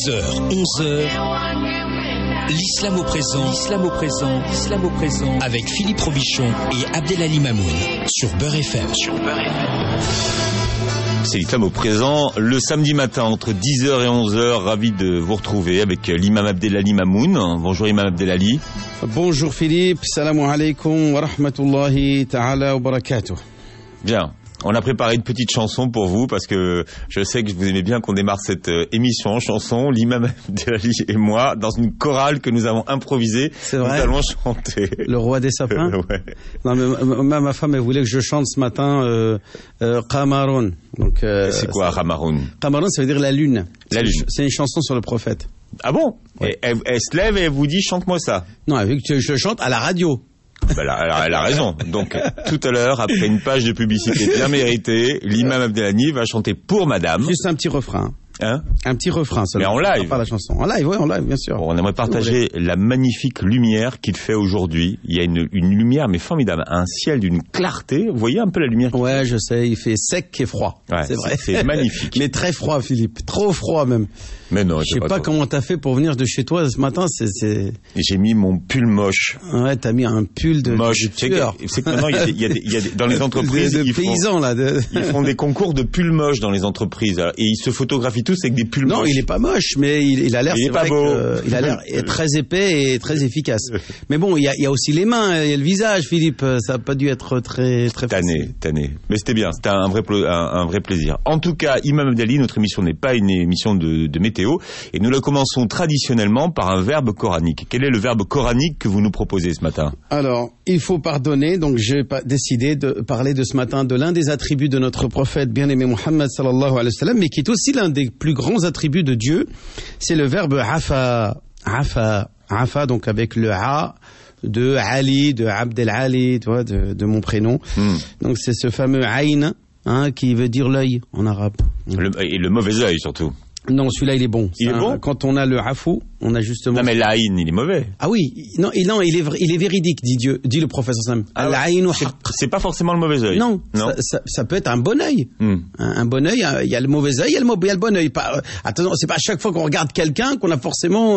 10h, 11h, l'islam au présent, avec Philippe Robichon et Abdelali Mamoun sur Beurre FM. C'est l'islam au présent, le samedi matin entre 10h et 11h, ravi de vous retrouver avec l'imam Abdelali Mamoun. Bonjour imam Abdelali. Bonjour Philippe, salamu alaikum wa rahmatullahi ta'ala wa barakatuh. Bien. On a préparé une petite chanson pour vous parce que je sais que vous aimez bien qu'on démarre cette émission en chanson, l'imam Abdelali et moi, dans une chorale que nous avons improvisée. C'est vrai. Nous allons chanter. Le roi des sapins. Ouais. Non, mais ma femme elle voulait que je chante ce matin Qamaroun. Donc c'est quoi Qamaroun? Qamaroun, ça veut dire la lune. La lune. C'est une chanson sur le prophète. Ah bon? Ouais. Et elle se lève et elle vous dit chante-moi ça. Non, elle veut que je chante à la radio. Ben là, elle a raison. Donc, tout à l'heure, après une page de publicité bien méritée, l'imam Abdelali va chanter pour madame. Juste un petit refrain. Hein? Un petit refrain seulement. Mais en live. Pas la chanson. En live, oui, en live, bien sûr. Bon, on aimerait partager la magnifique lumière qu'il fait aujourd'hui. Il y a une lumière, mais formidable. Un ciel d'une clarté. Vous voyez un peu la lumière? Ouais, je sais. Il fait sec et froid. Ouais, c'est vrai. C'est magnifique. Mais très froid, Philippe. Trop froid, même. Mais non, je sais pas comment t'as fait pour venir de chez toi ce matin. J'ai mis mon pull moche. Ouais, t'as mis un pull de moche. C'est que maintenant, il y a dans les entreprises, de paysans là. Ils font des concours de pulls moches dans les entreprises et ils se photographient tous avec des pulls moches. Non, il est pas moche, mais il a l'air. Il est pas beau. Il a l'air très épais et très efficace. Mais bon, il y a aussi les mains, il y a le visage, Philippe. Ça a pas dû être très facile. Tanné. Mais c'était bien. C'était un vrai plaisir. En tout cas, imam Abdelali, notre émission n'est pas une émission de météo. Et nous la commençons traditionnellement par un verbe coranique. Quel est le verbe coranique que vous nous proposez ce matin? Alors, il faut pardonner. Donc, j'ai décidé de parler de ce matin de l'un des attributs de notre prophète bien-aimé Muhammad sallallahu alayhi wa sallam, mais qui est aussi l'un des plus grands attributs de Dieu. C'est le verbe afa. Afa, donc avec le a de Ali, de Abdel Ali, tu vois, de mon prénom. Donc, c'est ce fameux aïn, qui veut dire l'œil en arabe. Et le mauvais œil surtout. Non, celui-là, il est bon. Il est bon? Quand on a le afou, on a justement... Non, mais l'aïn, il est mauvais. Ah oui, non, il est véridique, dit le professeur Sam. C'est pas forcément le mauvais œil. Non. Ça peut être un bon œil. Un bon œil, il y a le mauvais œil, il y a le bon œil. Attention, c'est pas à chaque fois qu'on regarde quelqu'un qu'on a forcément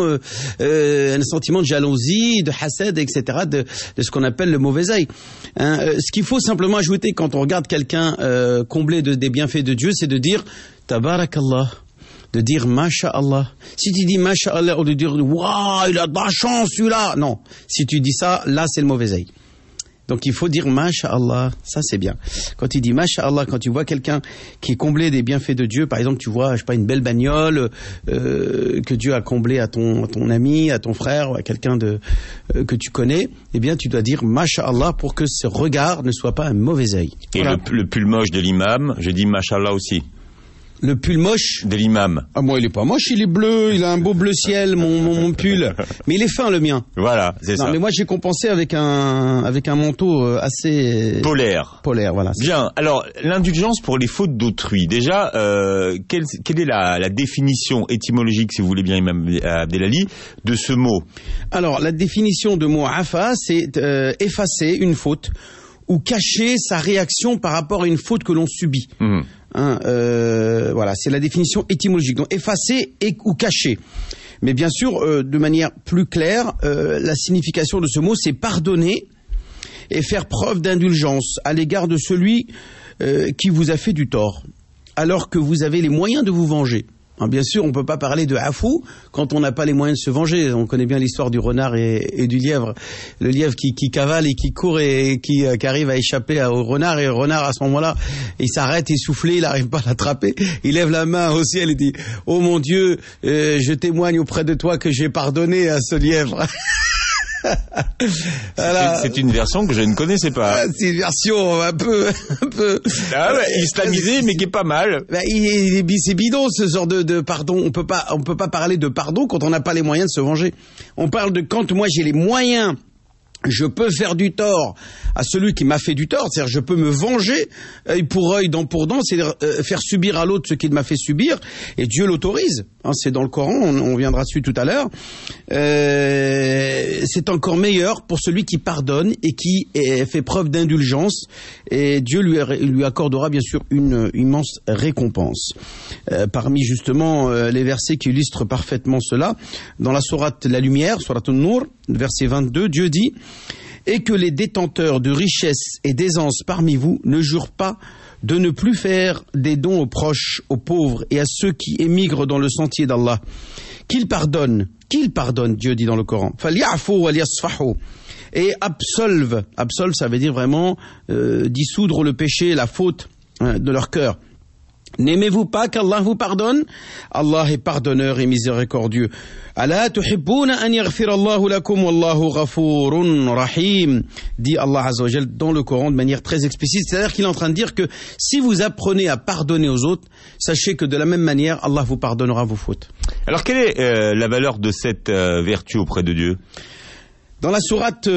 un sentiment de jalousie, de hased, etc., de ce qu'on appelle le mauvais œil. Ce qu'il faut simplement ajouter quand on regarde quelqu'un comblé des bienfaits de Dieu, c'est de dire Tabarakallah. De dire Masha'Allah. Si tu dis Masha'Allah, ou de dire waouh, il a de la chance celui-là. Non. Si tu dis ça, là c'est le mauvais œil. Donc il faut dire Masha'Allah. Ça c'est bien. Quand tu dis Masha'Allah, quand tu vois quelqu'un qui est comblé des bienfaits de Dieu, par exemple tu vois, je sais pas, une belle bagnole que Dieu a comblé à ton ami, à ton frère, ou à quelqu'un que tu connais, eh bien tu dois dire Masha'Allah pour que ce regard ne soit pas un mauvais œil. Et voilà. Le pull moche de l'imam, je dis Masha'Allah aussi. Le pull moche de l'imam. Ah, moi, il est pas moche, il est bleu, il a un beau bleu ciel, mon pull. Mais il est fin, le mien. Voilà, c'est ça. Non, mais moi, j'ai compensé avec un manteau assez... Polaire, voilà. Bien. Alors, l'indulgence pour les fautes d'autrui. Déjà, quelle est la définition étymologique, si vous voulez bien, imam Abdelali, de ce mot? Alors, la définition de mot afa, c'est effacer une faute ou cacher sa réaction par rapport à une faute que l'on subit. Voilà, c'est la définition étymologique. Donc effacer ou cacher. Mais bien sûr, de manière plus claire, la signification de ce mot, c'est pardonner et faire preuve d'indulgence à l'égard de celui qui vous a fait du tort, alors que vous avez les moyens de vous venger. Alors bien sûr, on ne peut pas parler de afou quand on n'a pas les moyens de se venger. On connaît bien l'histoire du renard et du lièvre. Le lièvre qui cavale et qui court et qui arrive à échapper au renard. Et le renard, à ce moment-là, il s'arrête essoufflé, il n'arrive pas à l'attraper. Il lève la main au ciel et dit « Oh mon Dieu, je témoigne auprès de toi que j'ai pardonné à ce lièvre. » Voilà. C'est une version que je ne connaissais pas. C'est une version un peu. Ah ouais, islamisée, mais qui est pas mal. C'est bidon ce genre de pardon. On peut pas parler de pardon quand on n'a pas les moyens de se venger. On parle de quand moi j'ai les moyens je peux faire du tort à celui qui m'a fait du tort, c'est-à-dire je peux me venger œil pour œil, dent pour dent, c'est-à-dire faire subir à l'autre ce qu'il m'a fait subir, et Dieu l'autorise, hein, c'est dans le Coran, on viendra dessus tout à l'heure. C'est encore meilleur pour celui qui pardonne et qui fait preuve d'indulgence, et Dieu lui accordera bien sûr une immense récompense. Parmi justement les versets qui illustrent parfaitement cela, dans la sourate La Lumière, sourate An-Nur, verset 22, Dieu dit: et que les détenteurs de richesses et d'aisance parmi vous ne jurent pas de ne plus faire des dons aux proches, aux pauvres et à ceux qui émigrent dans le sentier d'Allah. Qu'ils pardonnent, Dieu dit dans le Coran. فَلْيَعْفُوا وَلْيَصْفَحُوا. Et absolve, ça veut dire vraiment dissoudre le péché, la faute de leur cœur. N'aimez-vous pas qu'Allah vous pardonne? Allah est pardonneur et miséricordieux. Ala tuhibbuna an yaghfira Allahu lakum wallahu ghafurun rahim, dit Allah Azza wa Jal dans le Coran de manière très explicite. C'est-à-dire qu'il est en train de dire que si vous apprenez à pardonner aux autres, sachez que de la même manière, Allah vous pardonnera vos fautes. Alors quelle est la valeur de cette vertu auprès de Dieu? Dans la sourate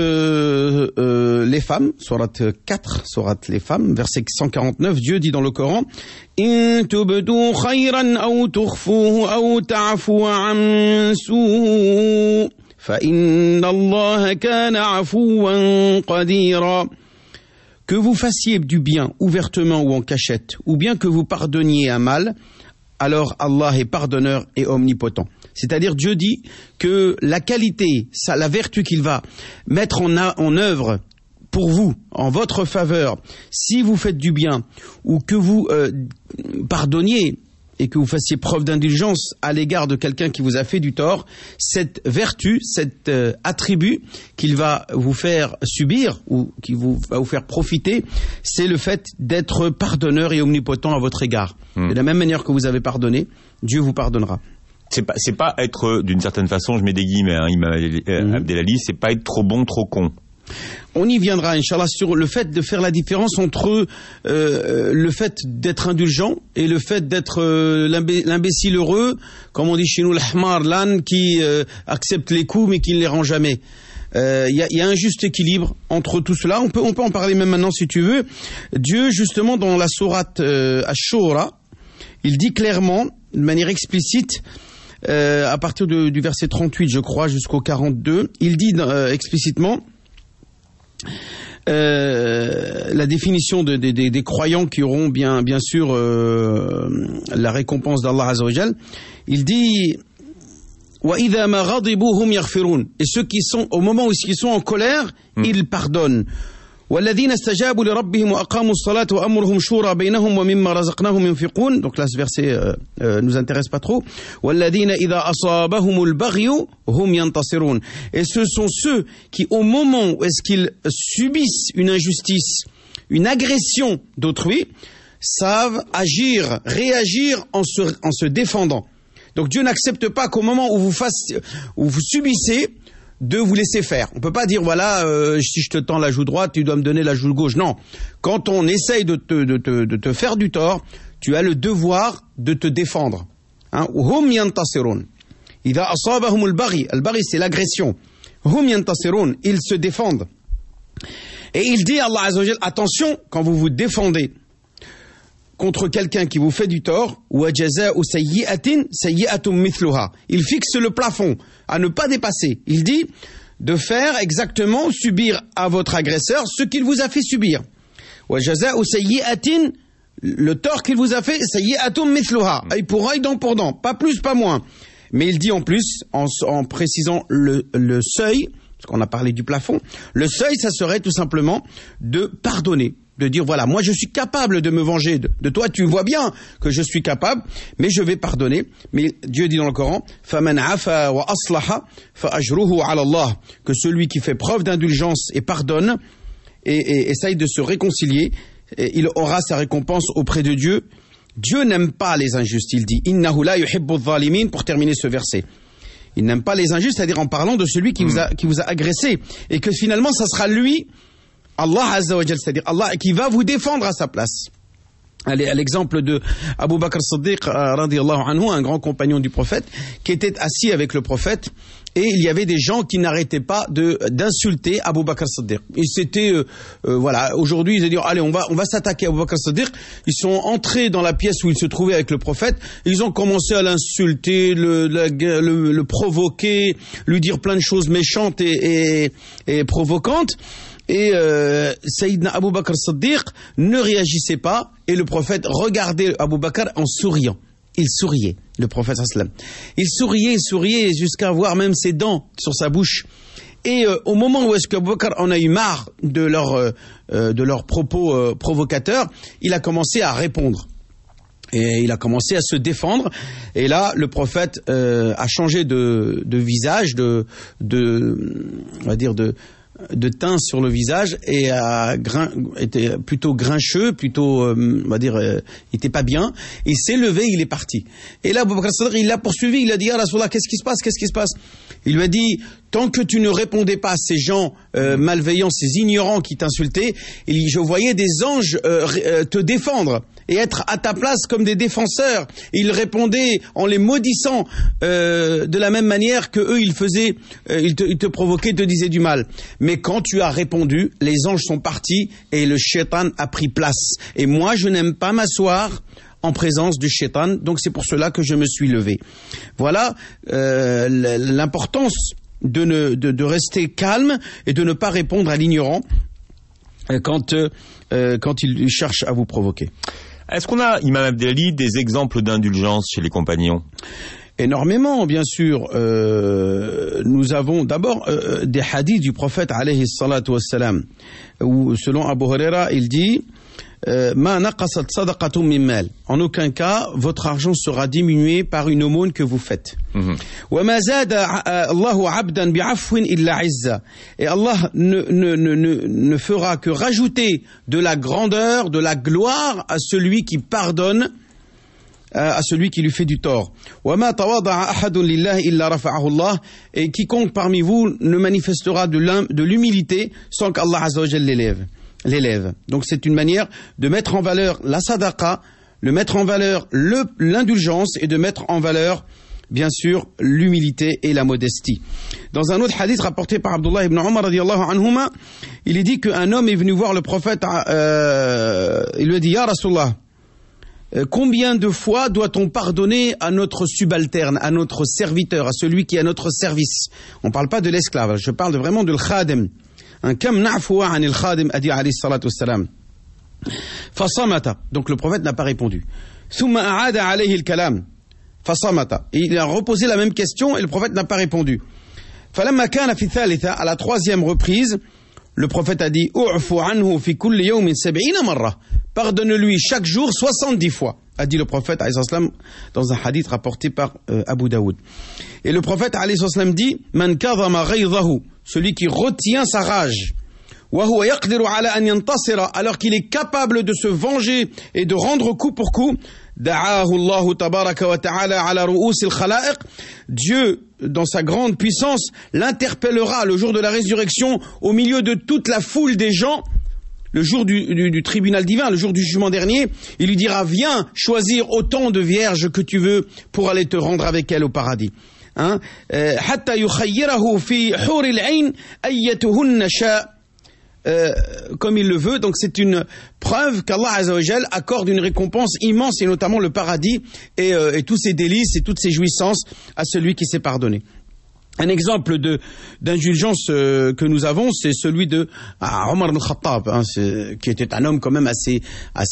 les femmes, sourate 4, sourate les femmes, verset 149, Dieu dit dans le Coran: In tubdu khayran aw tukhfuhu aw ta'fu an su' fa inna Allaha kana 'afuwan qadira. Que vous fassiez du bien ouvertement ou en cachette, ou bien que vous pardonniez un mal, alors Allah est pardonneur et omnipotent. C'est-à-dire Dieu dit que la qualité, la vertu qu'il va mettre en œuvre pour vous, en votre faveur, si vous faites du bien ou que vous pardonniez et que vous fassiez preuve d'indulgence à l'égard de quelqu'un qui vous a fait du tort, cette vertu, cet attribut qu'il va vous faire subir ou qui va vous faire profiter, c'est le fait d'être pardonneur et omnipotent à votre égard. De la même manière que vous avez pardonné, Dieu vous pardonnera. C'est pas être, d'une certaine façon, je mets des guillemets, Imam Abdelali, c'est pas être trop bon, trop con. On y viendra, Inch'Allah, sur le fait de faire la différence entre le fait d'être indulgent et le fait d'être l'imbécile heureux, comme on dit chez nous, l'ahmar, l'âne qui accepte les coups mais qui ne les rend jamais. Y a un juste équilibre entre tout cela. On peut en parler même maintenant si tu veux. Dieu, justement, dans la sourate Ash-Shura, il dit clairement, de manière explicite, à partir du verset 38, je crois, jusqu'au 42, il dit explicitement la définition des croyants qui auront bien sûr la récompense d'Allah Azza wa Jal. Il dit وَإِذَا مَا غَضِبُوا هُمْ يَغْفِرُونَ. Et ceux qui sont, au moment où ils sont en colère, ils pardonnent. وَالَّذِينَ اسْتَجَابُوا لِرَبِّهِمْ وَأَقَامُوا الصَّلَاةَ وَأَمْرُهُمْ شُورَى بَيْنَهُمْ وَمِمَّا رَزَقْنَاهُمْ يُنْفِقُونَ. Donc là, ce verset nous intéresse pas trop. وَالَّذِينَ إِذَا أَصَابَهُمُ الْبَغْيُ هُمْ يَنْتَصِرُونَ. Et ce sont ceux qui, au moment où est-ce qu'ils subissent une injustice, une agression d'autrui, savent agir, réagir en se défendant. Donc Dieu n'accepte pas qu'au moment où vous subissez, de vous laisser faire. On peut pas dire voilà, si je te tends la joue droite, tu dois me donner la joue gauche. Non. Quand on essaye de te faire du tort, tu as le devoir de te défendre. Hum yantasirun. Idha asabahum al-baghi. Al-baghi, c'est l'agression. Hum yantasirun. Ils se défendent. Et il dit, Allah Azza wa Jal, attention, quand vous vous défendez contre quelqu'un qui vous fait du tort, wa jaza'u sayyi'atin sayyi'atun mithluha. Il fixe le plafond à ne pas dépasser. Il dit de faire exactement subir à votre agresseur ce qu'il vous a fait subir. Wa jaza'u sayyi'atin, le tort qu'il vous a fait, sayyi'atun mithluha. Œil pour œil, dent pour dent, pas plus, pas moins. Mais il dit en plus, en précisant le seuil, parce qu'on a parlé du plafond, le seuil, ça serait tout simplement de pardonner. De dire voilà, moi je suis capable de me venger de toi, tu vois bien que je suis capable, mais je vais pardonner. Mais Dieu dit dans le Coran, فَمَنْ عَفَا وَأَصْلَحَ فَأَجْرُهُ عَلَى اللَّهِ, que celui qui fait preuve d'indulgence et pardonne et essaye de se réconcilier, il aura sa récompense auprès de Dieu. Dieu n'aime pas les injustes, il dit إِنَّهُ لَا يُحِبُّ الظَّالِمِينَ, pour terminer ce verset. Il n'aime pas les injustes, c'est-à-dire en parlant de celui qui vous a agressé, et que finalement ça sera lui, Allah Azza wa Jal, c'est-à-dire Allah qui va vous défendre à sa place. à l'exemple de Abu Bakr Siddiq radiyallahu anhu, un grand compagnon du prophète, qui était assis avec le prophète, et il y avait des gens qui n'arrêtaient pas d'insulter Abu Bakr Siddiq. Et c'était voilà, aujourd'hui ils ont dit allez, on va s'attaquer à Abu Bakr Siddiq. Ils sont entrés dans la pièce où il se trouvait avec le prophète, et ils ont commencé à l'insulter, le provoquer, lui dire plein de choses méchantes et provocantes. Et Sayyidina Abu Bakr Siddiq ne réagissait pas, et le prophète regardait Abu Bakr en souriant. Il souriait, le prophète sallam. Il souriait jusqu'à voir même ses dents sur sa bouche. Et au moment où est-ce qu'Abu Bakr en a eu marre de leurs propos provocateurs, il a commencé à répondre. Et il a commencé à se défendre. Et là, le prophète a changé de visage, on va dire de teint sur le visage, et était plutôt grincheux, plutôt, on va dire, il était pas bien. Il s'est levé, il est parti. Et là, Abu Bakr Siddiq, il l'a poursuivi, il a dit, ya Rasulallah, qu'est-ce qui se passe? Il lui a dit, tant que tu ne répondais pas à ces gens malveillants, ces ignorants qui t'insultaient, je voyais des anges te défendre et être à ta place comme des défenseurs. Et ils répondaient en les maudissant de la même manière que eux ils faisaient, ils te provoquaient, te disaient du mal. Mais quand tu as répondu, les anges sont partis et le shaitan a pris place. Et moi, je n'aime pas m'asseoir en présence du shaitan, donc c'est pour cela que je me suis levé. Voilà l'importance de rester calme et de ne pas répondre à l'ignorant quand il cherche à vous provoquer. Est-ce qu'on a, Imam Abdelali, des exemples d'indulgence chez les compagnons? Énormément, bien sûr. Nous avons d'abord des hadiths du prophète alayhi salatu wassalam, où selon Abu Huraira, il dit Ma naqasat sadaqatun min mal. En aucun cas, votre argent sera diminué par une aumône que vous faites. Wa ma zada Allahu 'abdan bi'afwin illa 'izza. Et Allah ne fera que rajouter de la grandeur, de la gloire à celui qui pardonne, à celui qui lui fait du tort. Wa ma tawada'a ahadun lillahi illa rafa'ahu Allah. Et quiconque parmi vous ne manifestera de l'humilité sans qu'Allah azza wa jalla l'élève. Donc c'est une manière de mettre en valeur la sadaqa, de mettre en valeur l'indulgence, et de mettre en valeur, bien sûr, l'humilité et la modestie. Dans un autre hadith rapporté par Abdullah ibn Umar radiyallahu anhuma, il est dit qu'un homme est venu voir le prophète, il lui a dit, Ya Rasulallah, combien de fois doit-on pardonner à notre subalterne, à notre serviteur, à celui qui est à notre service? On ne parle pas de l'esclave, je parle vraiment de l'khadim. Kam na'fuwa anil khadim, a dit alayhi salatu wassalam. Fasamata. Donc le prophète n'a pas répondu. Thumma a'ada alayhi al-kalam. Fasamata. Et il a reposé la même question et le prophète n'a pas répondu. Falamma kana fi thalitha, à la troisième reprise, le prophète a dit U'fu anhu fi kulli yawmin 70 marra. Pardonne-lui chaque jour 70 fois, a dit le prophète alayhi salam dans un hadith rapporté par Abu Daoud. Et le prophète alayhi salam dit Man kadhama ghaydahu, celui qui retient sa rage, wa huwa yaqdiru ala an yantasira, alors qu'il est capable de se venger et de rendre coup pour coup, da'ahu Allah tabaraka wa ta'ala ala ru'us al-khalaiq, Dieu dans sa grande puissance l'interpellera le jour de la résurrection au milieu de toute la foule des gens. Le jour du tribunal divin, le jour du jugement dernier, il lui dira, viens choisir autant de vierges que tu veux pour aller te rendre avec elles au paradis. Hatta yukhayyirahu fi huril ayn ayyatuhunna sha, comme il le veut. Donc c'est une preuve qu'Allah Azza wa Jal accorde une récompense immense, et notamment le paradis et tous ses délices et toutes ses jouissances à celui qui s'est pardonné. Un exemple d'indulgence que nous avons, c'est celui de Omar ibn Khattab, qui était un homme quand même assez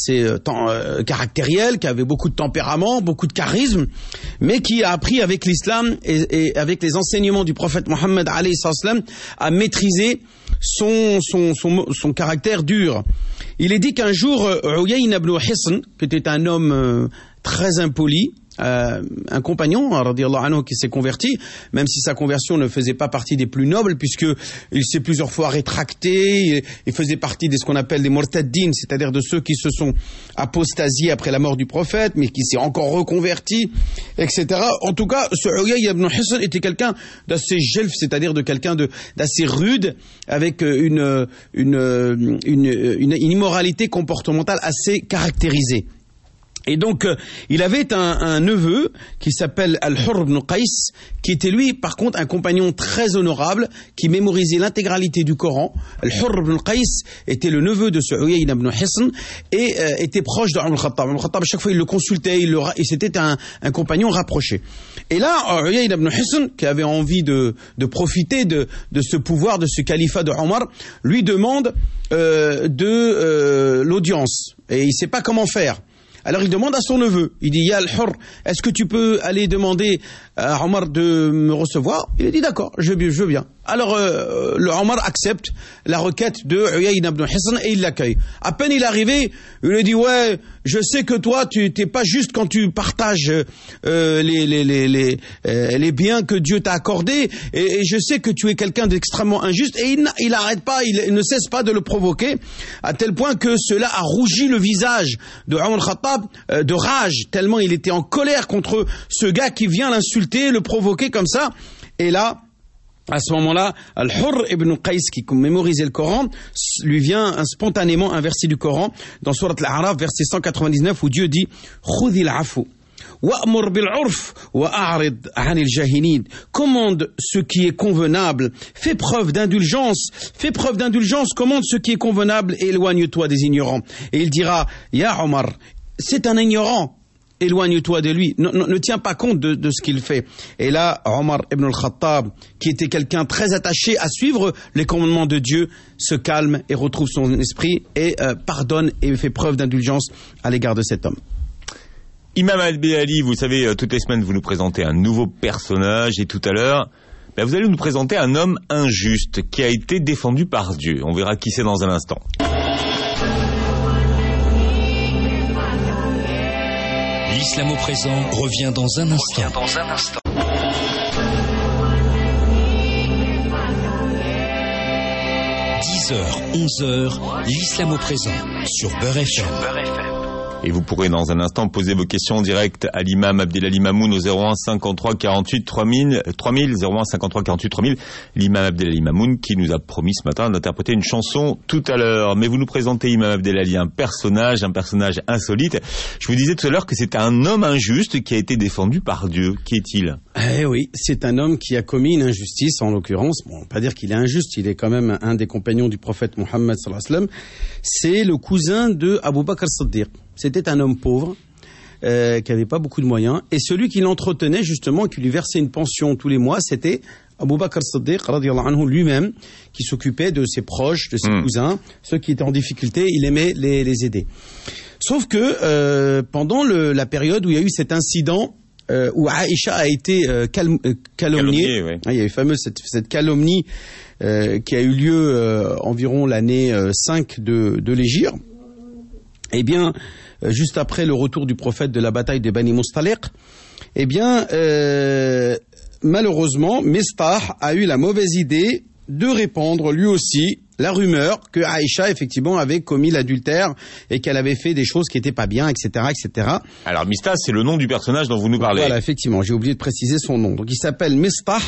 caractériel, qui avait beaucoup de tempérament, beaucoup de charisme, mais qui a appris avec l'islam et avec les enseignements du prophète Mohammed alayhi salam à maîtriser son caractère dur. Il est dit qu'un jour, Uyayna ibn Hisn, qui était un homme très impoli, un compagnon radiyallahu anhu qui s'est converti, même si sa conversion ne faisait pas partie des plus nobles, puisque il s'est plusieurs fois rétracté, il faisait partie de ce qu'on appelle des murtaddin, c'est-à-dire de ceux qui se sont apostasiés après la mort du prophète, mais qui s'est encore reconverti, etc. En tout cas, ce Uyay ibn Hisn était quelqu'un d'assez jelf, c'est-à-dire de quelqu'un d'assez rude, avec une immoralité comportementale assez caractérisée. Et donc, il avait un neveu qui s'appelle Al-Hurr ibn Qais, qui était lui, par contre, un compagnon très honorable, qui mémorisait l'intégralité du Coran. Al-Hurr ibn Qais était le neveu de ce Uyayna ibn Hisn et était proche de Omar al-Khattab. Omar al-Khattab, à chaque fois, il le consultait, et c'était un compagnon rapproché. Et là, Uyayna ibn Hisn, qui avait envie de profiter de ce pouvoir, de ce califat de Omar, lui demande l'audience. Et il ne sait pas comment faire. Alors il demande à son neveu, il dit « Ya al-Hurr, est-ce que tu peux aller demander à Omar de me recevoir ?» Il a dit « D'accord, je veux bien. » Alors le Omar accepte la requête de Uyayna ibn Hisn et il l'accueille. À peine il est arrivé, il lui dit « Ouais, je sais que toi, tu t'es pas juste quand tu partages les biens que Dieu t'a accordés et je sais que tu es quelqu'un d'extrêmement injuste. » Et il n'arrête pas, il ne cesse pas de le provoquer, à tel point que cela a rougi le visage de Omar al-Khattab de rage, tellement il était en colère contre ce gars qui vient l'insulter, le provoquer comme ça. Et là, à ce moment-là, Al-Hurr ibn Qais, qui mémorisait le Coran, lui vient spontanément un verset du Coran, dans Surat Al-A'raf, verset 199, où Dieu dit « Khudhil afu wa'mur bil'urf wa'arid 'anil jahilin » Commande ce qui est convenable, fais preuve d'indulgence, commande ce qui est convenable et éloigne-toi des ignorants. Et il dira « Ya Omar, c'est un ignorant. Éloigne-toi de lui, ne tiens pas compte de ce qu'il fait. » Et là, Omar ibn al-Khattab, qui était quelqu'un très attaché à suivre les commandements de Dieu, se calme et retrouve son esprit et pardonne et fait preuve d'indulgence à l'égard de cet homme. Imam Abdelali, vous savez, toutes les semaines vous nous présentez un nouveau personnage et tout à l'heure, vous allez nous présenter un homme injuste qui a été défendu par Dieu. On verra qui c'est dans un instant. L'islam au présent revient dans un instant. 10h, 11h, l'islam au présent sur Beurre FM. Et vous pourrez dans un instant poser vos questions en direct à l'imam Abdelali Mamoun au 01 53 48 3000, 01 53 48 3000. L'imam Abdelali Mamoun qui nous a promis ce matin d'interpréter une chanson tout à l'heure. Mais vous nous présentez, imam Abdelali, un personnage insolite. Je vous disais tout à l'heure que c'est un homme injuste qui a été défendu par Dieu. Qui est-il ? Eh oui, c'est un homme qui a commis une injustice, en l'occurrence. Bon, pas dire qu'il est injuste, il est quand même un des compagnons du prophète Mohammed sallallahu alayhi wa sallam. C'est le cousin de Abu Bakr as-Siddiq. C'était un homme pauvre, qui n'avait pas beaucoup de moyens. Et celui qui l'entretenait, justement, qui lui versait une pension tous les mois, c'était Abu Bakr as-Siddiq, radiyallahu anhu, lui-même, qui s'occupait de ses proches, de ses cousins. Ceux qui étaient en difficulté, il aimait les aider. Sauf que pendant la période où il y a eu cet incident, où Aïcha a été calomniée, ouais. Il y a eu cette calomnie qui a eu lieu environ l'année 5 de l'Hégire. Eh bien, juste après le retour du prophète de la bataille de Bani Mustaliq, eh bien, malheureusement, Mistah a eu la mauvaise idée de répandre lui aussi la rumeur que Aïcha, effectivement, avait commis l'adultère et qu'elle avait fait des choses qui n'étaient pas bien, etc., etc. Alors, Mistah, c'est le nom du personnage dont vous nous parlez. Voilà, effectivement, j'ai oublié de préciser son nom. Donc, il s'appelle Mistah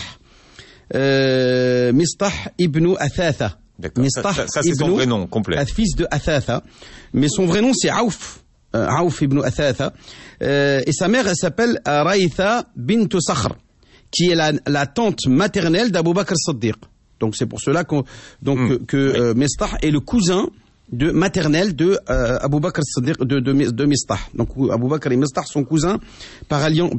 ibn Athatha. D'accord. Ça c'est son vrai nom complet. Fils de Athatha. Mais son vrai nom, c'est Aouf. Aouf ibn Athatha. Et sa mère, elle s'appelle Raïtha bint Sakhr, qui est la tante maternelle d'Abu Bakr as-Siddiq. Donc c'est pour cela que Mistah est le cousin maternel de Abu Bakr as-Siddiq, de Mistah. Donc Abu Bakr et Mistah sont cousins par alliance,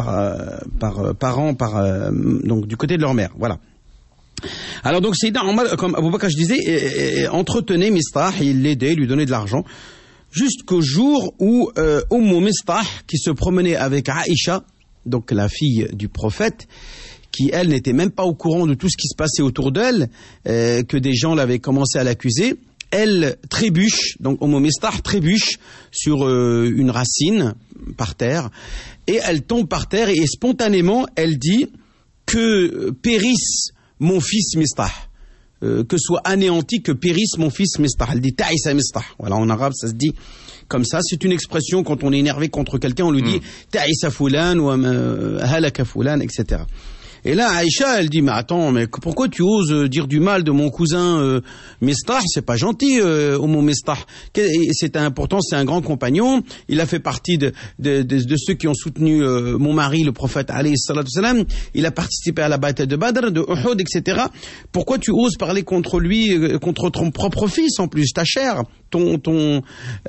donc du côté de leur mère. Voilà. Alors donc Sayyidina Omar, comme Abu Bakr je disais, entretenait Mistah, il l'aidait, il lui donnait de l'argent, jusqu'au jour où Mistah, qui se promenait avec Aïcha, donc la fille du prophète, qui elle n'était même pas au courant de tout ce qui se passait autour d'elle, que des gens l'avaient commencé à l'accuser, elle trébuche, donc Mistah trébuche sur une racine par terre, et elle tombe par terre et spontanément elle dit que périsse mon fils Mistah, que soit anéanti, que périsse mon fils Mistah. Elle dit Ta'isa Mistah. Voilà, en arabe, ça se dit comme ça. C'est une expression quand on est énervé contre quelqu'un, on lui dit Ta'isa Fulan ou Halaka Fulan, etc. Et là, Aïcha, elle dit, mais attends, mais pourquoi tu oses dire du mal de mon cousin Mistah? C'est pas gentil, Umm Mistah. C'est important, c'est un grand compagnon. Il a fait partie de ceux qui ont soutenu mon mari, le prophète alayhi salatu wassalam. Il a participé à la bataille de Badr, de Uhud, etc. Pourquoi tu oses parler contre lui, contre ton propre fils en plus, ta chair, tu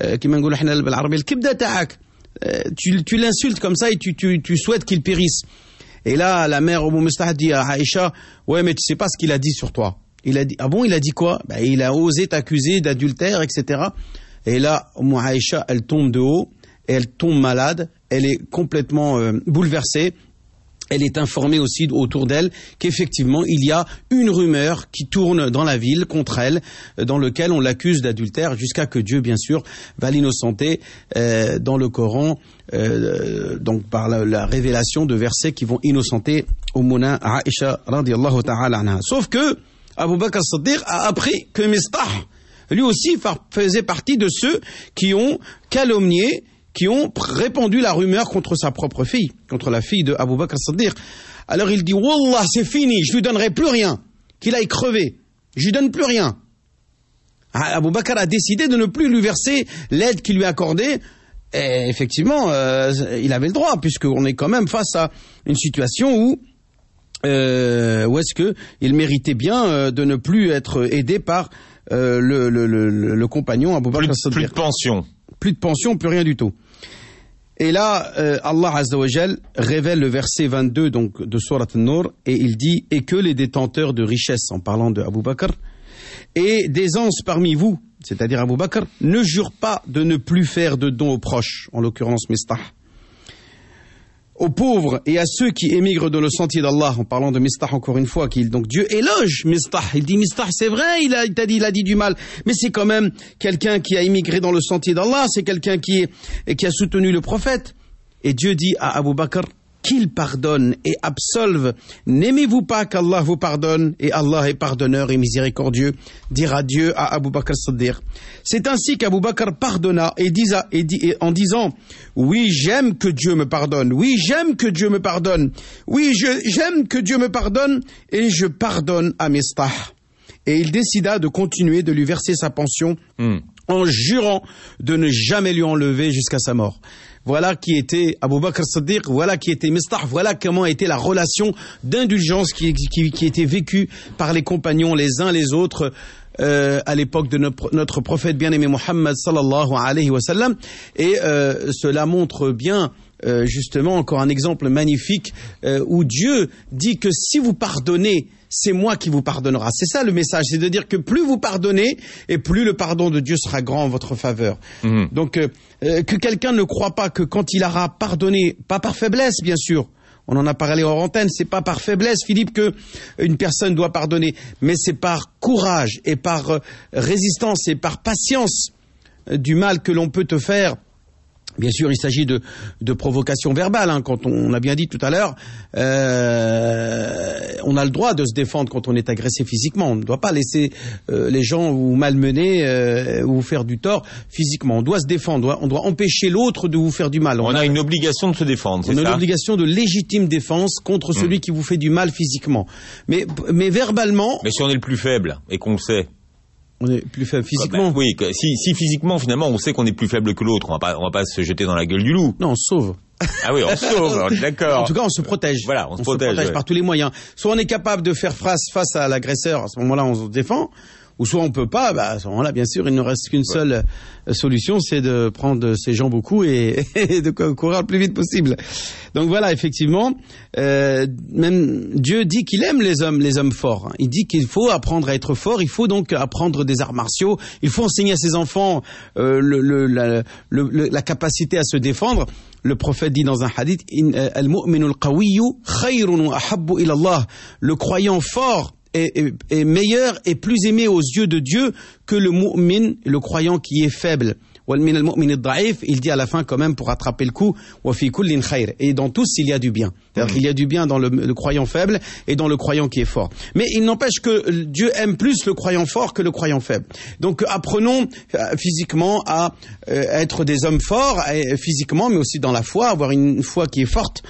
l'insultes comme ça et tu souhaites qu'il périsse. Et là, la mère Umm Mistah dit à Aïcha, ouais, mais tu sais pas ce qu'il a dit sur toi. Il a dit, ah bon, il a dit quoi? Il a osé t'accuser d'adultère, etc. Et là, Aïcha, elle tombe de haut, et elle tombe malade, elle est complètement bouleversée. Elle est informée aussi autour d'elle qu'effectivement, il y a une rumeur qui tourne dans la ville contre elle, dans lequel on l'accuse d'adultère, jusqu'à que Dieu, bien sûr, va l'innocenter dans le Coran, donc par la révélation de versets qui vont innocenter Ummuna Aïcha radiyallahu ta'ala anha. Sauf que Abu Bakr as-Siddiq a appris que Mistah, lui aussi, faisait partie de ceux qui ont calomnié, qui ont répandu la rumeur contre sa propre fille, contre la fille de Abu Bakr as-Siddiq. Alors il dit, Wallah, c'est fini, je lui donnerai plus rien, qu'il aille crever, je lui donne plus rien. Abu Bakr a décidé de ne plus lui verser l'aide qu'il lui accordait, et effectivement, il avait le droit, puisqu'on est quand même face à une situation où est-ce que il méritait bien de ne plus être aidé par le compagnon Abu Bakr as-Siddiq. Plus de pension. Plus de pension, plus rien du tout. Et là, Allah Azza wa Jal révèle le verset 22 donc, de Surat An-Nur, et il dit « Et que les détenteurs de richesses », en parlant de Abu Bakr, « et d'aisance parmi vous », c'est-à-dire Abu Bakr, « ne jurent pas de ne plus faire de dons aux proches », en l'occurrence Mistah, aux pauvres et à ceux qui émigrent dans le sentier d'Allah, en parlant de Mistah encore une fois, donc Dieu éloge Mistah. Il dit Mistah, c'est vrai, il a dit du mal, mais c'est quand même quelqu'un qui a émigré dans le sentier d'Allah, c'est quelqu'un qui a soutenu le prophète. Et Dieu dit à Abu Bakr qu'il pardonne et absolve. N'aimez-vous pas qu'Allah vous pardonne, et Allah est pardonneur et miséricordieux, dira Dieu à Abu Bakr as-Siddiq. C'est ainsi qu'Abu Bakr pardonna en disant « Oui, j'aime que Dieu me pardonne. Oui, j'aime que Dieu me pardonne. Oui, j'aime que Dieu me pardonne et je pardonne à Mistah. » Et il décida de continuer de lui verser sa pension en jurant de ne jamais lui enlever jusqu'à sa mort. Voilà qui était Abu Bakr as-Siddiq, voilà qui était Mistah, voilà comment était la relation d'indulgence qui était vécue par les compagnons les uns les autres à l'époque de notre prophète bien-aimé Muhammad sallallahu alayhi wa sallam. Et cela montre bien justement encore un exemple magnifique où Dieu dit que si vous pardonnez, c'est moi qui vous pardonnera. C'est ça le message, c'est de dire que plus vous pardonnez et plus le pardon de Dieu sera grand en votre faveur. Donc que quelqu'un ne croit pas que quand il aura pardonné, pas par faiblesse bien sûr, on en a parlé hors antenne, c'est pas par faiblesse, Philippe, que une personne doit pardonner, mais c'est par courage et par résistance et par patience du mal que l'on peut te faire. Bien sûr, il s'agit de provocation verbale, hein, quand on a bien dit tout à l'heure, on a le droit de se défendre quand on est agressé physiquement. On ne doit pas laisser les gens vous malmener ou vous faire du tort physiquement. On doit se défendre, on doit empêcher l'autre de vous faire du mal. On a une obligation de se défendre, c'est ça ? On a une obligation de légitime défense contre celui qui vous fait du mal physiquement. Mais verbalement... Mais si on est le plus faible et qu'on le sait... On est plus faible physiquement. Oui, si physiquement finalement on sait qu'on est plus faible que l'autre, on va pas se jeter dans la gueule du loup. Non, on se sauve. Ah oui, on se sauve, d'accord. En tout cas, on se protège. Voilà, on se protège par tous les moyens. Soit on est capable de faire face à l'agresseur, à ce moment-là on se défend, ou soit on peut pas, à ce moment-là bien sûr il ne reste qu'une seule solution, c'est de prendre ses jambes au cou et de courir le plus vite possible. Donc voilà, effectivement, même Dieu dit qu'il aime les hommes forts. Il dit qu'il faut apprendre à être fort, il faut donc apprendre des arts martiaux, il faut enseigner à ses enfants la capacité à se défendre. Le prophète dit dans un hadith, al-mu'minu al-qawiyyu khayrun wa ahabbu ila Allah. Le croyant fort est meilleur et plus aimé aux yeux de Dieu que le mu'min, le croyant qui est faible. Il dit à la fin quand même pour rattraper le coup, et dans tous il y a du bien. C'est-à-dire qu'il y a du bien dans le croyant faible et dans le croyant qui est fort. Mais il n'empêche que Dieu aime plus le croyant fort que le croyant faible. Donc apprenons physiquement à être des hommes forts, physiquement mais aussi dans la foi, avoir une foi qui est forte.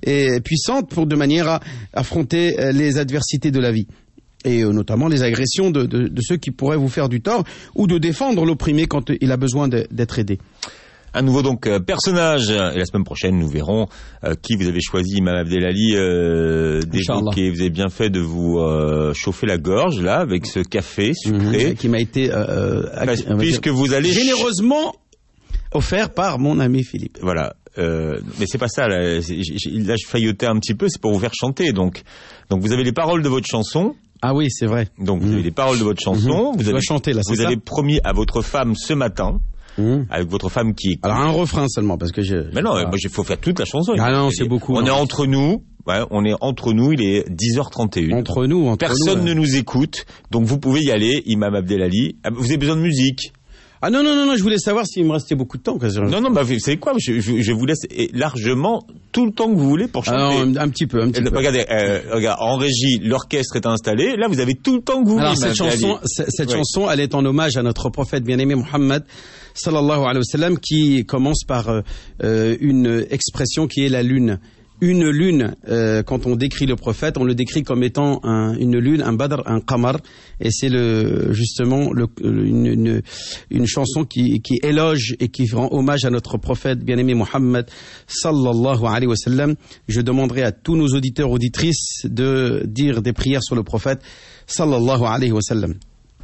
et puissante de manière à affronter les adversités de la vie. Et notamment les agressions de ceux qui pourraient vous faire du tort ou de défendre l'opprimé quand il a besoin d'être aidé. Un nouveau personnage, et la semaine prochaine nous verrons qui vous avez choisi, Imam Abdelali, d'évoquer. Vous avez bien fait de vous chauffer la gorge là avec ce café sucré qui m'a été puisque vous allez généreusement offert par mon ami Philippe. Voilà. Mais c'est pas ça là je faillotais un petit peu, c'est pour vous faire chanter donc vous avez les paroles de votre chanson. Ah oui, c'est vrai. Donc vous avez les paroles de votre chanson, vous avez chanter là, vous avez promis à votre femme ce matin. Avec votre femme qui écoute. Alors un refrain seulement parce que Mais non, moi il faut faire toute la chanson. Ah non, c'est beaucoup. On est entre nous. Ouais, on est entre nous, il est 10h31. Entre nous, personne ne nous écoute, donc vous pouvez y aller, Imam Abdelali. Vous avez besoin de musique. Ah non, je voulais savoir s'il me restait beaucoup de temps. Non, vous savez quoi, je vous laisse largement tout le temps que vous voulez pour chanter. Alors, un petit peu. Regardez, en régie, l'orchestre est installé, là vous avez tout le temps que vous voulez. Alors cette chanson, elle est en hommage à notre prophète bien-aimé Muhammad sallallahu alayhi wa sallam, qui commence par une expression qui est la lune. Une lune, quand on décrit le prophète, on le décrit comme étant une lune, un badr, un qamar, et c'est justement une chanson qui éloge et qui rend hommage à notre prophète bien-aimé Muhammad sallallahu alayhi wa sallam. Je demanderai à tous nos auditeurs auditrices de dire des prières sur le prophète sallallahu alayhi wa sallam.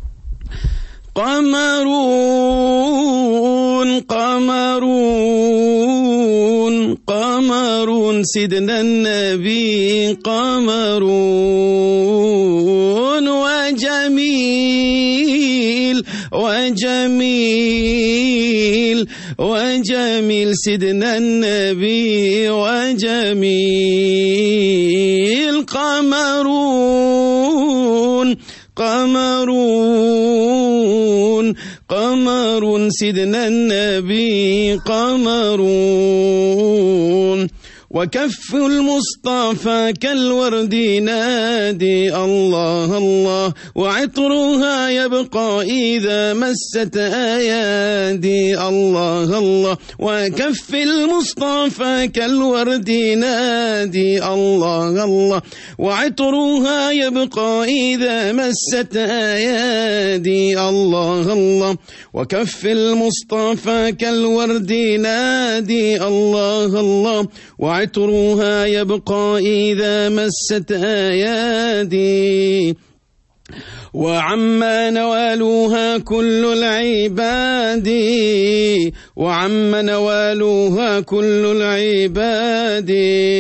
قمر سيدنا النبي قمر وجميل سيدنا النبي وجميل قمر سيدنا النبي قمر وكف المصطفى كالورد نادي الله الله وعطرها يبقى إذا مست أيادي الله الله وكف المصطفى كالورد نادي الله الله وعطرها يبقى إذا مست أيادي الله الله وكف المصطفى كالورد نادي الله الله وعطرها يبقى إذا مست أيادي وعم نوالها كل العباد وعم نوالها كل العباد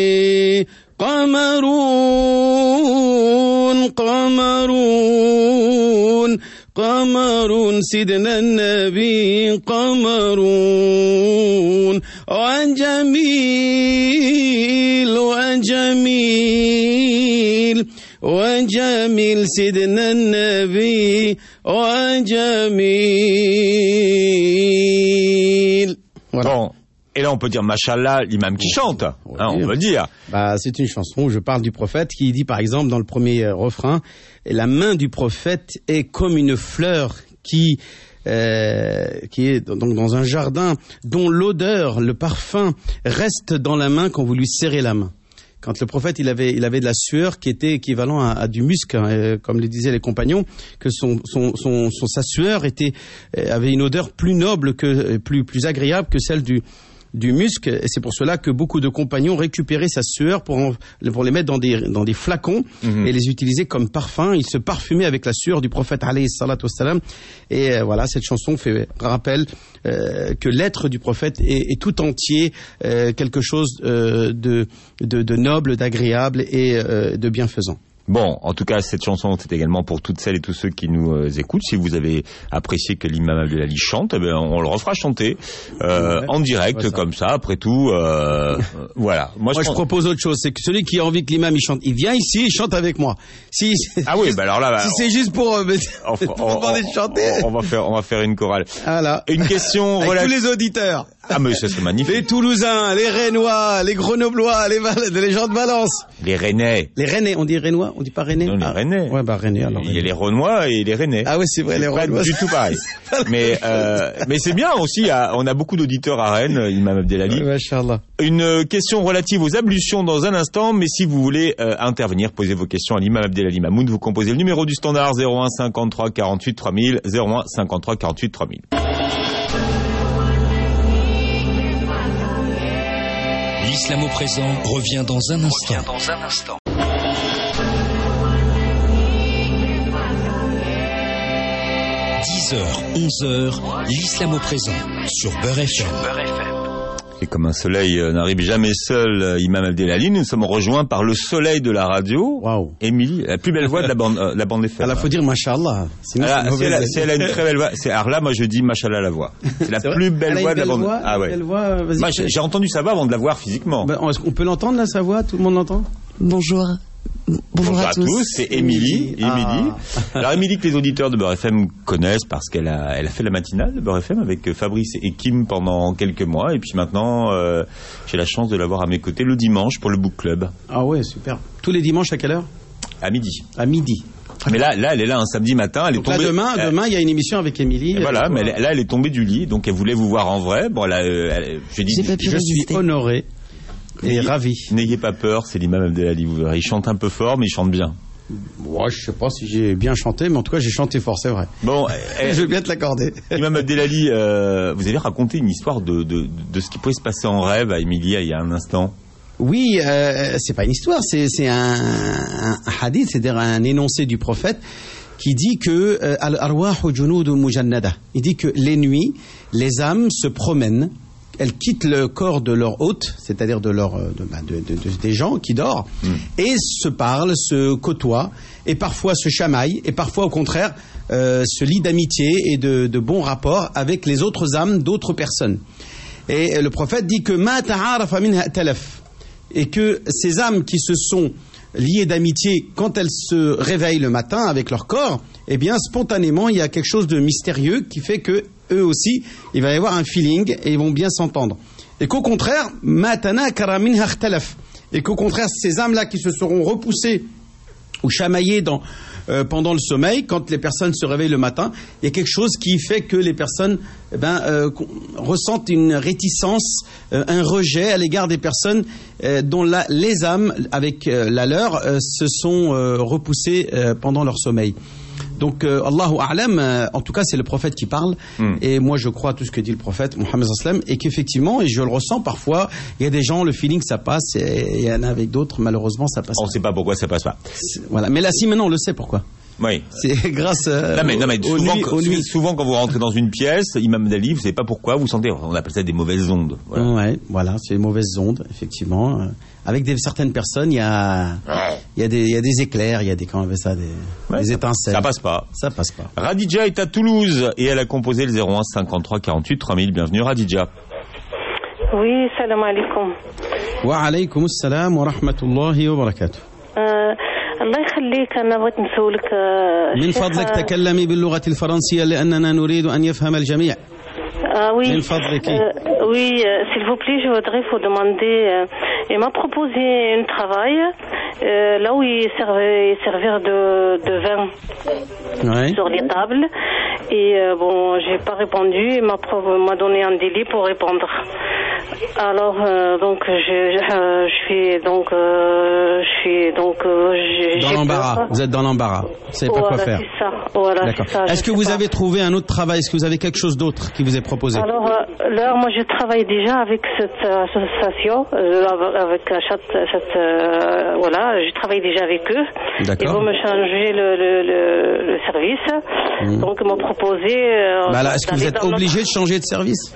قمر سيدنا النبي قمر وجميل سيدنا النبي وجميل. Voilà. Bon. Et là, on peut dire, machallah, l'imam qui chante. Oui. On peut le dire. C'est une chanson où je parle du prophète qui dit, par exemple, dans le premier refrain, la main du prophète est comme une fleur qui est donc dans un jardin dont l'odeur, le parfum reste dans la main quand vous lui serrez la main. Quand le prophète il avait de la sueur qui était équivalent à du musc, comme le disaient les compagnons, que sa sueur avait une odeur plus noble plus agréable que celle du musc, et c'est pour cela que beaucoup de compagnons récupéraient sa sueur pour les mettre dans des flacons et les utiliser comme parfum. Ils se parfumaient avec la sueur du prophète alayhi salatu wassalam. Et voilà, cette chanson rappelle que l'être du prophète est tout entier quelque chose de noble, d'agréable et de bienfaisant. Bon, en tout cas, cette chanson, c'est également pour toutes celles et tous ceux qui nous écoutent. Si vous avez apprécié que l'imam Abdelali chante, on le refera chanter en direct, comme ça, après tout. Voilà. Moi, je propose autre chose. C'est que celui qui a envie que l'imam il chante, il vient ici, il chante avec moi. Ah oui, alors là... si c'est juste pour demander de chanter... On va faire une chorale. Voilà. Une question avec tous les auditeurs. Ah mais ça serait magnifique. Les Toulousains, les Rennois, les Grenoblois, les gens de Valence. Les Rennais. Les Rennais, on dit Rennois, on dit pas Rennais. Non, les Rennais. Ouais, bah Rennais alors. Il y a les Rennois et les Rennais. Ah ouais, c'est vrai, les Rennois. Du tout pareil. mais c'est bien aussi, on a beaucoup d'auditeurs à Rennes, Imam Abdelali. Machallah. Une question relative aux ablutions dans un instant, mais si vous voulez intervenir, posez vos questions à l'Imam Abdelali Mamoun, vous composez le numéro du standard 01 53 48 3000, 01 53 48 3000. L'islam au présent revient dans un instant. 10h, 11h, l'islam au présent sur Beurre FM. Et comme un soleil n'arrive jamais seul, Imam Abdelali, nous sommes rejoints par le soleil de la radio. Waouh. Émilie, la plus belle voix de la bande FM. Alors, faut dire Machallah. Sinon, si elle a une très belle voix, alors là, moi je dis Machallah la voix. C'est la plus belle voix de la bande. Ah ouais. Moi, j'ai entendu sa voix avant de la voir physiquement. Ben, on peut l'entendre là, sa voix? Tout le monde l'entend? Bonjour. Bonjour à tous. C'est Émilie. Alors Émilie que les auditeurs de Beurre FM connaissent parce qu'elle a fait la matinale de Beurre FM avec Fabrice et Kim pendant quelques mois et puis maintenant j'ai la chance de l'avoir à mes côtés le dimanche pour le book club. Ah ouais, super. Tous les dimanches à quelle heure? À midi. À midi. Mais là elle est là un samedi matin, elle est tombée. Là, demain il y a une émission avec Émilie. Voilà, mais là elle est tombée du lit donc elle voulait vous voir en vrai. Bon là je suis honoré. Et ravi. N'ayez pas peur, c'est l'imam Abdelali. Vous verrez, il chante un peu fort, mais il chante bien. Moi, je sais pas si j'ai bien chanté, mais en tout cas, j'ai chanté fort, c'est vrai. Bon, je veux bien te l'accorder. Imam Abdelali, vous avez raconté une histoire de ce qui pouvait se passer en rêve à Émilie il y a un instant. Oui, c'est pas une histoire, c'est un hadith, c'est-à-dire un énoncé du prophète qui dit que al-arwahu junudu mujannada. Il dit que les nuits, les âmes se promènent. Elles quittent le corps de leur hôte, c'est-à-dire des gens qui dorment, et se parlent, se côtoient, et parfois se chamaillent, et parfois au contraire se lient d'amitié et de bons rapports avec les autres âmes d'autres personnes. Et le prophète dit que ma ta'arafa minha talaf, et que ces âmes qui se sont liées d'amitié, quand elles se réveillent le matin avec leur corps, eh bien spontanément il y a quelque chose de mystérieux qui fait que eux aussi, il va y avoir un feeling et ils vont bien s'entendre. Et qu'au contraire, et qu'au contraire, ces âmes-là qui se seront repoussées ou chamaillées pendant le sommeil, quand les personnes se réveillent le matin, il y a quelque chose qui fait que les personnes ressentent une réticence, un rejet à l'égard des personnes dont les âmes, avec la leur, se sont repoussées pendant leur sommeil. Donc, Allahu A'lam, en tout cas, c'est le prophète qui parle. Et moi, je crois à tout ce que dit le prophète, Mohammed sallam, et qu'effectivement, et je le ressens parfois, il y a des gens, le feeling, ça passe, et il y en a avec d'autres, malheureusement, ça passe pas. On ne sait pas pourquoi ça passe pas. Voilà. Mais là, si, maintenant, on le sait pourquoi. Oui. C'est grâce souvent quand vous rentrez dans une pièce, Imam Abdelali, vous savez pas pourquoi, vous sentez, on appelle ça des mauvaises ondes. Voilà. Ouais, voilà, c'est des mauvaises ondes, effectivement. Avec certaines personnes, il y a des éclairs, il y a des étincelles. Ça passe pas. Ça passe pas. Radija est à Toulouse et elle a composé le 01 53 48 3000. Bienvenue Radija. Oui, salam alaikum. Wa alaykum assalam wa rahmatullahi wa barakatuh. الله يخليك أنا بغيت نسولك من فضلك تكلمي باللغة الفرنسية لأننا نريد أن يفهم الجميع. Oui. من فضلك. Oui, s'il vous plaît, je voudrais vous demander. Il m'a proposé un travail là où il servir de vin sur les tables. Et bon, j'ai pas répondu. Il m'a donné un délai pour répondre. Alors donc je suis dans l'embarras. Vous êtes dans l'embarras. Vous savez pas quoi faire. C'est ça. Voilà. D'accord. C'est ça, est-ce que vous avez trouvé un autre travail? Est-ce que vous avez quelque chose d'autre qui vous est proposé? Alors là, moi, je travaille déjà avec cette association, avec voilà, je travaille déjà avec eux. D'accord. Ils vont me changer le service. Donc, ils m'ont proposé. Là, est-ce que vous êtes obligé de changer de service?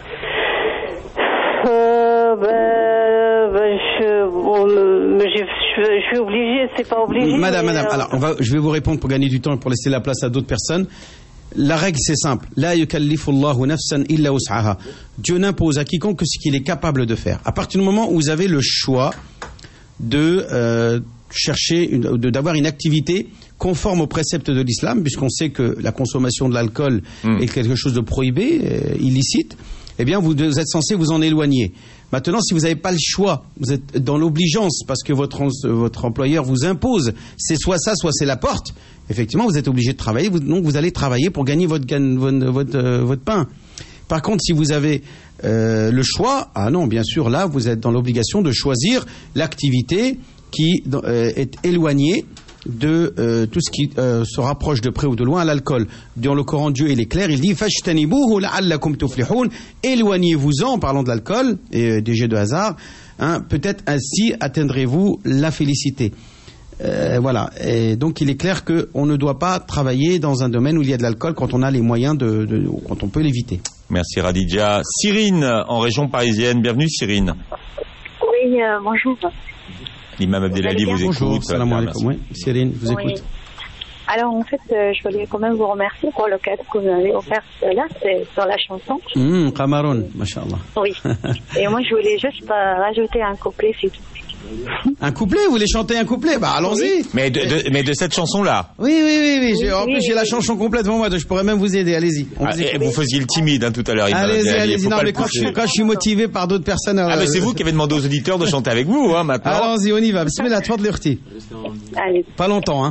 Je suis obligée, c'est pas obligé. Madame, alors je vais vous répondre pour gagner du temps et pour laisser la place à d'autres personnes. La règle, c'est simple. La yukallifu Allahu nafsan illa wus'aha. Dieu n'impose à quiconque que ce qu'il est capable de faire. À partir du moment où vous avez le choix de d'avoir une activité conforme aux préceptes de l'islam, puisqu'on sait que la consommation de l'alcool est quelque chose de prohibé, illicite. eh bien, vous êtes censé vous en éloigner. Maintenant, si vous n'avez pas le choix, vous êtes dans l'obligeance parce que votre employeur vous impose, c'est soit ça, soit c'est la porte. Effectivement, vous êtes obligé de travailler, donc vous allez travailler pour gagner votre pain. Par contre, si vous avez le choix, ah non, bien sûr, là, vous êtes dans l'obligation de choisir l'activité qui est éloignée de tout ce qui se rapproche de près ou de loin à l'alcool. Dans le Coran, Dieu il est clair, il dit fajtanibuhu la'allakum tuflihun, éloignez-vous-en, en parlant de l'alcool et des jeux de hasard, hein, peut-être ainsi atteindrez-vous la félicité. Voilà. Et donc il est clair qu'on ne doit pas travailler dans un domaine où il y a de l'alcool quand on a les moyens quand on peut l'éviter. Merci Radija. Cyrine, en région parisienne. Bienvenue Cyrine. Oui, bonjour. L'imam Abdelali vous écoute. Bonjour, salam alaikum. Oui, Cyrine, vous écoute. Alors en fait, je voulais quand même vous remercier pour le cadre que vous avez offert là, c'est sur la chanson. Cameroun, mashallah. Oui. Et moi, je voulais juste rajouter un couplet, c'est tout. Un couplet, vous voulez chanter un couplet? Bah allons-y. Mais de cette chanson-là. Oui. En plus, j'ai la chanson complète devant moi, donc je pourrais même vous aider. Allez-y. Vous faisiez le timide tout à l'heure. Allez-y. Non, mais quand je suis motivé par d'autres personnes. Mais c'est vous qui avez demandé aux auditeurs de chanter avec vous, maintenant. Allons-y, on y va. Bismillah, toi de l'heurti. Allez. Pas longtemps, hein.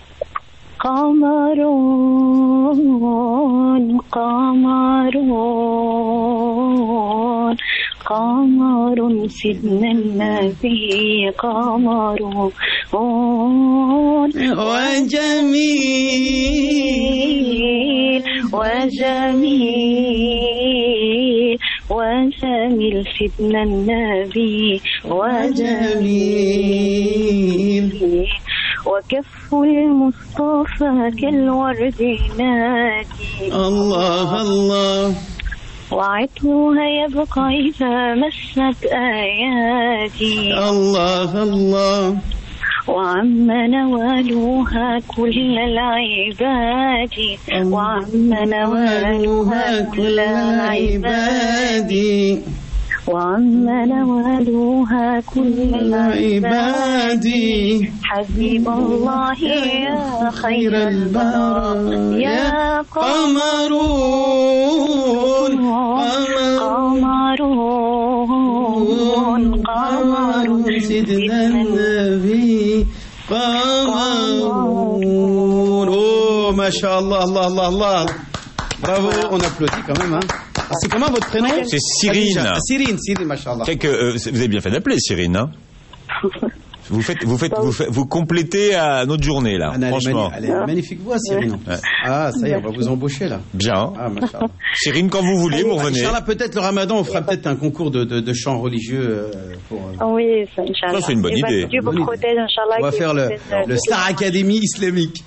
قمر سيدنا النبي قمر وجميل سيدنا النبي وجميل وكف المصطفى كالورد نادي الله وعطرها يبقى إذا مست آياتي الله وعم نوالها كل العباد وعم نوالها كل العباد وعم نوالها كل العباد حبيب الله يا خير البرى يا قمرون سيدنا النبي قمرون. Oh, mashallah, Allah. Bravo, on applaudit quand même, hein. C'est comment votre prénom? C'est Cyrine. Cyrine, machallah. C'est que vous avez bien fait d'appeler Cyrine, hein. Vous complétez à notre journée là. Franchement. Elle est magnifique voix, Cyrine. Ouais. Ah, ça y est, on va vous embaucher là. Bien. Ah, machallah. Cyrine, quand vous voulez, vous revenez. Inch'Allah, peut-être le Ramadan, on fera peut-être un concours de chants religieux pour. Oui, Inch'Allah. Ça c'est une bonne idée. Dieu vous protège, Inch'Allah. On va faire le Star Academy islamique.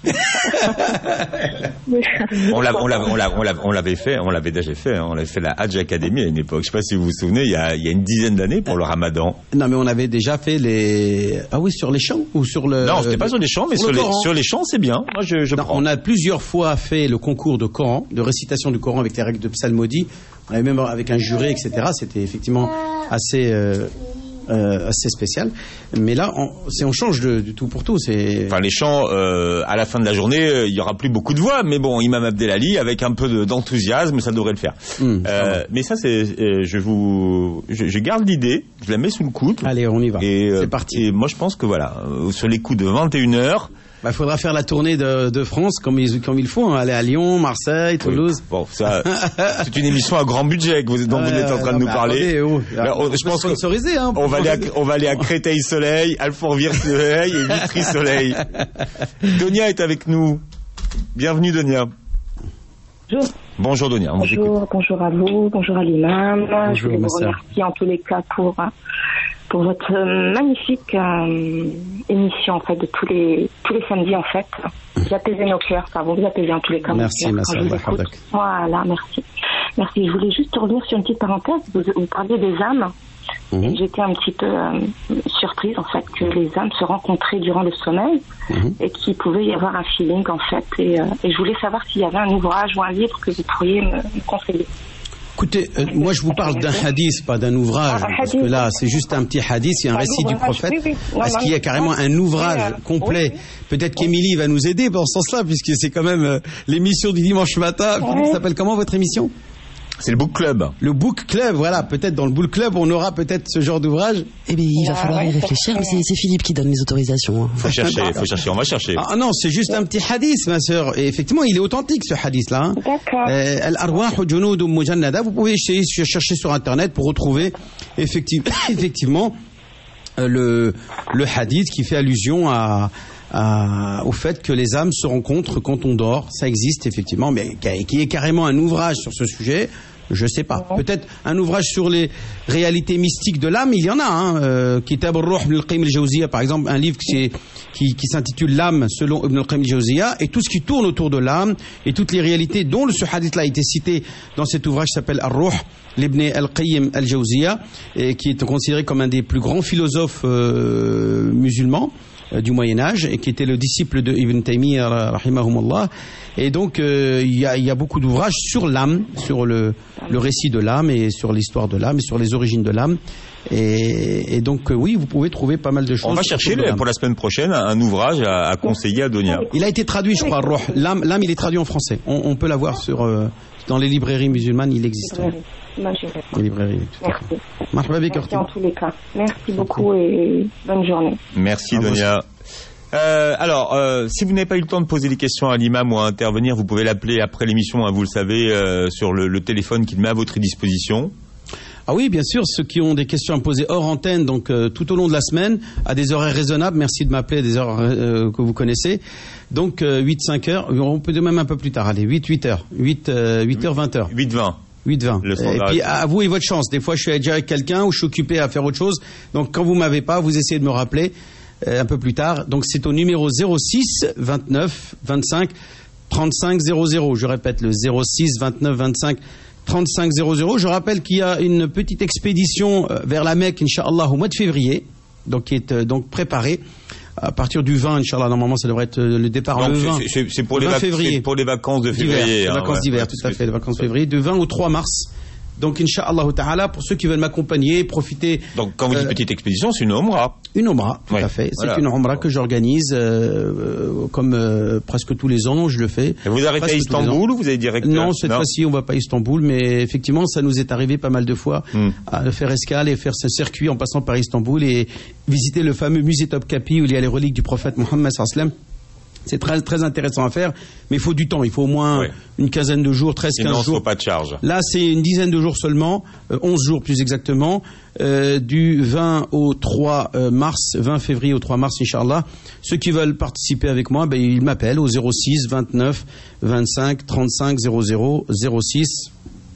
On l'avait fait, on l'avait déjà fait. On l'avait fait la Hajj Academy à une époque. Je sais pas si vous vous souvenez, il y a une dizaine d'années pour le Ramadan. Non, mais on avait déjà fait les. Ah oui, sur les chants ou sur le. Non, c'était pas sur les chants, mais sur les chants, c'est bien. Moi, je prends. On a plusieurs fois fait le concours de Coran, de récitation du Coran avec les règles de psalmodie. On avait même avec un juré, etc. C'était effectivement assez spécial. Mais là, on change du tout pour tout. Enfin, les chants, à la fin de la journée, il y aura plus beaucoup de voix, mais bon, Imam Abdelali, avec un peu d'enthousiasme, ça devrait le faire. Mais ça, je garde l'idée, je la mets sous le coude. Allez, on y va. C'est parti. Et moi, je pense que voilà, sur les coups de 21h, il faudra faire la tournée de France comme il faut, hein, aller à Lyon, Marseille, Toulouse. Oui. Bon, ça, c'est une émission à grand budget dont vous êtes en train de nous parler. Je pense sponsorisé, hein. On va aller à Créteil-Soleil, Alfortville-Soleil et Vitry-Soleil. Donia est avec nous. Bienvenue, Donia. Bonjour. Bonjour, Donia. Bonjour à vous, bonjour à l'imam. Bonjour, je voulais vous remercier en tous les cas pour votre magnifique émission en fait de tous les samedis en fait. Vous apaisez nos cœurs, ça vous apaisez en tous les cas. Merci, Voilà, merci. Je voulais juste revenir sur une petite parenthèse. Vous parliez des âmes. J'étais un petit peu surprise en fait que les âmes se rencontraient durant le sommeil et qu'il pouvait y avoir un feeling en fait. Et je voulais savoir s'il y avait un ouvrage ou un livre que vous pourriez me conseiller. Écoutez, moi je vous parle d'un hadith, pas d'un ouvrage, parce que là c'est juste un petit hadith, il y a un récit du prophète. Est-ce qu'il y a carrément un ouvrage complet? Peut-être qu'Émilie va nous aider dans ce sens-là, puisque c'est quand même l'émission du dimanche matin. Ça s'appelle comment votre émission? C'est le book club. Le book club, voilà. Peut-être dans le book club, on aura peut-être ce genre d'ouvrage. Eh bien, il va falloir y réfléchir, mais c'est Philippe qui donne les autorisations. Hein. Faut chercher, on va chercher. Ah non, c'est juste un petit hadith, ma sœur. Et effectivement, il est authentique, ce hadith-là. Hein. D'accord. Al-Arwah Junudun Mujannada. Vous pouvez chercher sur Internet pour retrouver effectivement le hadith qui fait allusion au fait que les âmes se rencontrent quand on dort. Ça existe effectivement, mais qui est carrément un ouvrage sur ce sujet, je sais pas. Peut-être un ouvrage sur les réalités mystiques de l'âme, il y en a. Hein. Kitab al-Ruh Ibn al-Qayyim al-Jawziyya, par exemple, un livre qui s'intitule L'âme selon Ibn al-Qayyim al-Jawziyya, et tout ce qui tourne autour de l'âme et toutes les réalités dont ce hadith-là a été cité dans cet ouvrage qui s'appelle Al-Ruh l'Ibn al-Qayyim al-Jawziyya, et qui est considéré comme un des plus grands philosophes musulmans du Moyen-Âge, et qui était le disciple de Ibn Taymiyyah rahimahumullah. Et donc il y a beaucoup d'ouvrages sur l'âme, sur le récit de l'âme et sur l'histoire de l'âme et sur les origines de l'âme. Et donc oui, vous pouvez trouver pas mal de choses. On va chercher pour la semaine prochaine un ouvrage à conseiller à Donia. Il a été traduit, je crois, l'âme, il est traduit en français. On peut l'avoir dans les librairies musulmanes, il existe. Les librairies. Merci en tous les cas. Merci beaucoup et bonne journée. Merci Donia. Alors, si vous n'avez pas eu le temps de poser des questions à l'imam ou à intervenir, vous pouvez l'appeler après l'émission, hein, vous le savez, sur le téléphone qu'il met à votre disposition. Ah oui, bien sûr, ceux qui ont des questions à poser hors antenne, donc tout au long de la semaine, à des horaires raisonnables, merci de m'appeler à des heures que vous connaissez. Donc 8-5 heures, on peut même un peu plus tard, allez, 8 heures, 20 heures. 8-20. 8-20. Et puis à vous et votre chance. Des fois, je suis déjà avec quelqu'un ou je suis occupé à faire autre chose. Donc quand vous m'avez pas, vous essayez de me rappeler un peu plus tard. Donc c'est au numéro 06 29 25 35 00. Je répète, le 06 29 25 35 00. Je rappelle qu'il y a une petite expédition vers la Mecque, Inch'Allah, au mois de février, donc qui est donc préparée. À partir du 20, Inch'Allah, normalement, ça devrait être le départ donc le 20. C'est pour les vacances de février. Les vacances d'hiver, tout à fait, les vacances de février, du 20 au 3 mars. Donc, Inch'Allah ta'ala, pour ceux qui veulent m'accompagner, profiter. Donc, quand vous dites petite expédition, c'est une Umrah. Une Umrah, tout à fait. C'est une Umrah que j'organise, comme presque tous les ans, je le fais. Et vous arrêtez à Istanbul ou vous avez directement? Non, cette fois-ci, on va pas à Istanbul, mais effectivement, ça nous est arrivé pas mal de fois à faire escale et faire ce circuit en passant par Istanbul et visiter le fameux musée Topkapi où il y a les reliques du prophète Mohammed sallallahu alayhi wa sallam. C'est très, très intéressant à faire, mais il faut du temps. Il faut au moins une quinzaine de jours, 13-15 jours. Sinon, il ne faut pas de charge. Là, c'est une dizaine de jours seulement, 11 jours plus exactement, du 20 au 3 mars, 20 février au 3 mars, Inch'Allah. Ceux qui veulent participer avec moi, ils m'appellent au 06 29 25 35 00, 06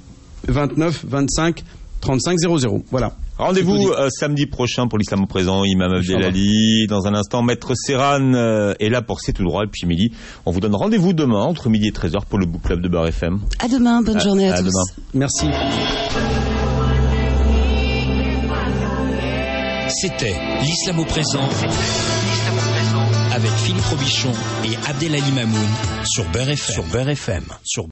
29 25 35 00. Voilà. Rendez-vous samedi prochain pour l'Islam au présent, Imam Abdelali. Dans un instant, Maître Serran est là pour C'est tout droit. Et puis midi, on vous donne rendez-vous demain entre midi et 13h pour le Book Club de Beurre FM. À demain, bonne journée à tous. Demain. Merci. C'était l'Islam au présent avec Philippe Robichon et Abdelali Mamoun sur Beurre FM.